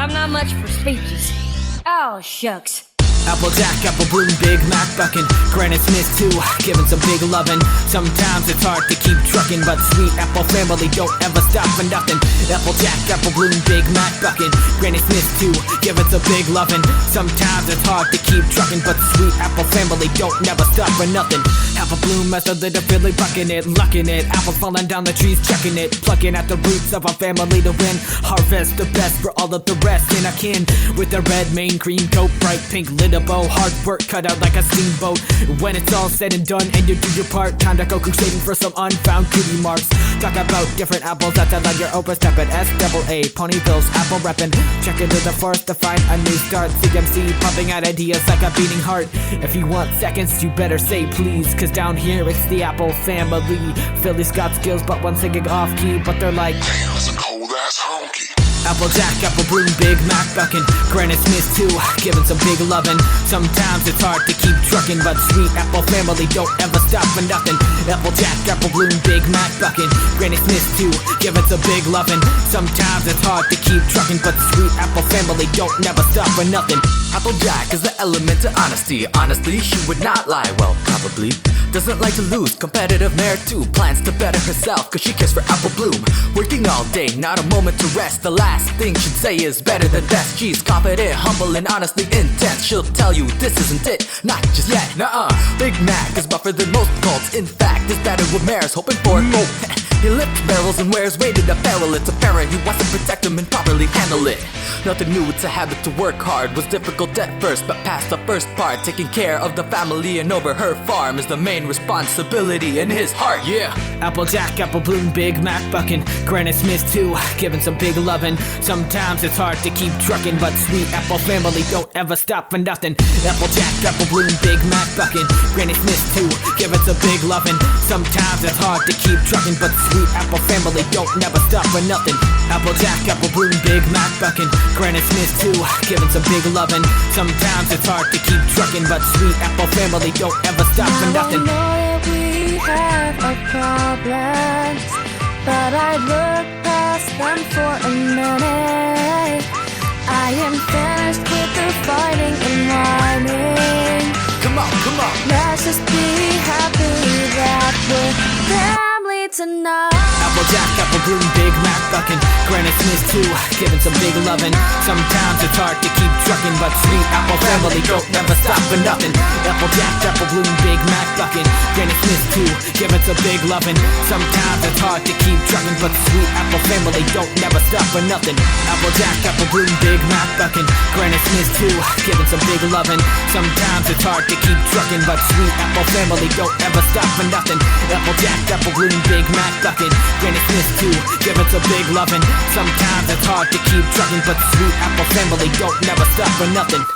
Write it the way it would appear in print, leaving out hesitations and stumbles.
I'm not much for speeches. Oh, shucks. Applejack, Apple Bloom, Big Mac buckin', Granite Smith too, giving some big lovin'. Sometimes it's hard to keep truckin', but Sweet Apple family don't ever stop for nothing. Applejack, Apple Bloom, Big Mac buckin', Granite Smith too, giving some big lovin'. Sometimes it's hard to keep truckin', but Sweet Apple family don't never stop for nothing. Apple Bloom as a little Billy buckin' it, luckin' it. Apples falling down the trees, checking it, plucking at the roots of our family to win. Harvest the best for all of the rest in our kin. With a red mane, green coat, bright pink lid bow, hard work cut out like a steamboat. When it's all said and done and you do your part, time to go crusading for some unfound cutie marks. Talk about different apples that's like your Oprah steppin', S-double-A, Ponyville's apple reppin'. Check into the forest to find a new start. CMC pumping out ideas like a beating heart. If you want seconds, you better say please, cause down here it's the Apple family. Philly's got skills but one singing off key, but they're like, damn, that's a cold ass honky. Applejack, Apple Bloom, Big Mac buckin', Granite Smith too, giving some big lovin'. Sometimes it's hard to keep truckin', but Sweet Apple family don't ever stop for nothing. Applejack, Apple Bloom, Big Mac buckin', Granite Smith too, giving some big lovin'. Sometimes it's hard to keep truckin', but Sweet Apple family don't never stop for nothing. Applejack is the element to honesty. Honestly, she would not lie, well, probably. Doesn't like to lose, competitive mare too. Plans to better herself, cause she cares for Apple Bloom. Working all day, not a moment to rest. The last thing she'd say is better than best. She's confident, humble, and honestly intense. She'll tell you this isn't it, not just yet, nuh-uh. Big Mac is buffer than most cults. In fact, is better what mare's hoping for. He lifts barrels and wears weighted apparel. It's apparent he wants to protect them and properly handle it. Nothing new, it's a habit to work hard. Was difficult at first, but past the first part. Taking care of the family and over her farm is the main responsibility in his heart, yeah. Applejack, Apple Bloom, Big Mac buckin', Granite Smith too, giving some big lovin'. Sometimes it's hard to keep truckin', but Sweet Apple family don't ever stop for nothing. Applejack, Apple Bloom, Big Mac buckin', Granite Smith too, giving some big lovin'. Sometimes it's hard to keep truckin', but Sweet Apple family don't never stop for nothing. Applejack, Apple Bloom, Big Mac buckin', Granite Smith too, giving some big lovin'. Sometimes it's hard to keep truckin', but Sweet Apple family don't ever stop for nothing. I know that we have our problems, but I look past them for a minute. I am finished with the fighting and whining. Come on, come on. Let's just be happy that we're family tonight. Applejack, Apple Bloom, Big Mac buckin', Granite Smith too, giving some big lovin'. Sometimes it's hard to keep truckin', but Sweet Apple family don't never stop for nothing. Applejack, Apple Bloom, Big Mac buckin', Granite Smith too, giving some big lovin'. Sometimes it's hard to keep truckin', but Sweet Apple family don't never stop for nothing. Applejack, Apple Bloom, Big Mac buckin', Granite Smith too, giving some big lovin'. Sometimes it's hard to keep truckin', but Sweet Apple family don't ever stop for nothing. Applejack, Apple Bloom, Big Mac buckin', Granite Smith too, giving some big lovin'. Sometimes it's hard to keep truckin', but Sweet Apple family don't never stop for nothing.